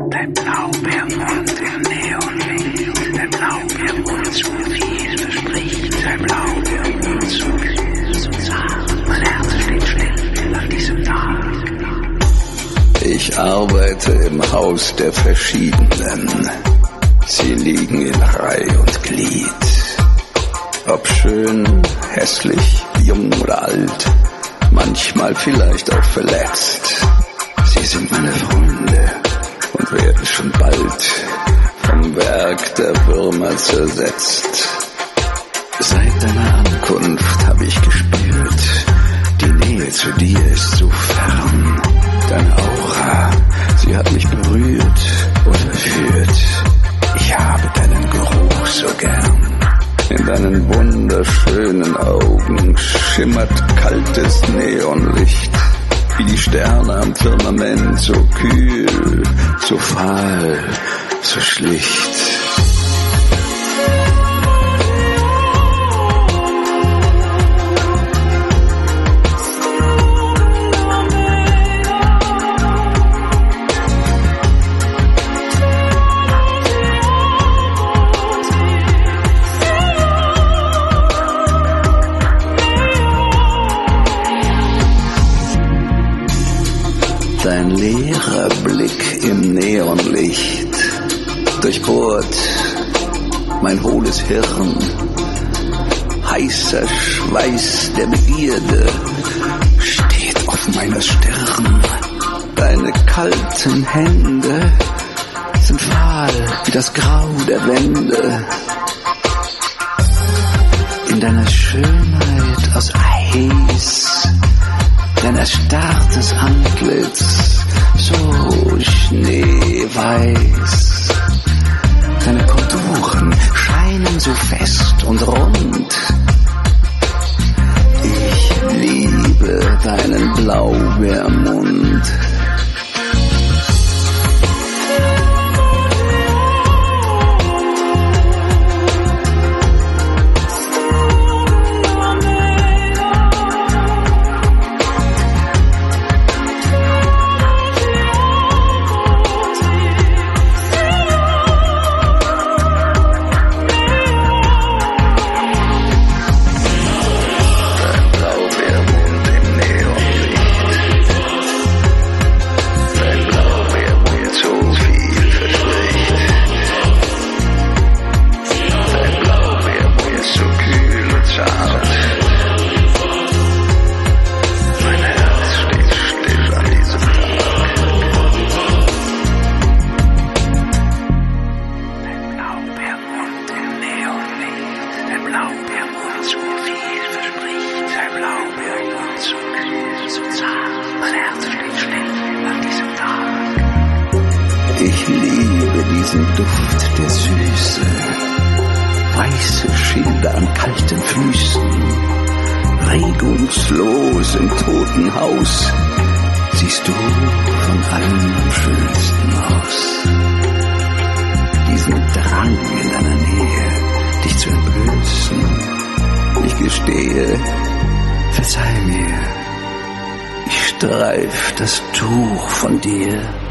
Dein Blaubeermund im Neonlicht, dein Blaubeermund so viel verspricht, dein Blaubeermund so zart, mein Herz steht still an diesem Tag. Ich arbeite im Haus der Verschiedenen. Sie liegen in Reih und Glied. Ob schön, hässlich, jung oder alt, manchmal vielleicht auch verletzt. Sie sind meine Freunde und werden schon bald vom Werk der Würmer zersetzt. Seit deiner Ankunft habe ich gespürt, die Nähe zu dir ist so fern. Deine Aura, sie hat mich berührt und verführt. Ich habe deinen Geruch so gern. In deinen wunderschönen Augen schimmert kaltes Neonlicht, wie die Sterne am Firmament, so kühl, so fahl, so schlicht. Dein leerer Blick im Neonlicht durchbohrt mein hohles Hirn. Heißer Schweiß der Begierde steht auf meiner Stirn. Deine kalten Hände sind fahl wie das Grau der Wände. In deiner Schönheit aus Eis, dein erstarrtes Antlitz, so schneeweiß. Deine Konturen scheinen so fest und rund. Ich liebe deinen Blaubeermund. Ich liebe diesen Duft der Süße, weiße Schilder an kalten Füßen, regungslos im toten Haus, siehst du von allem am schönsten aus. Diesen Drang in deiner Nähe, dich zu entblößen, ich gestehe, verzeih mir, ich streif das Tuch von dir.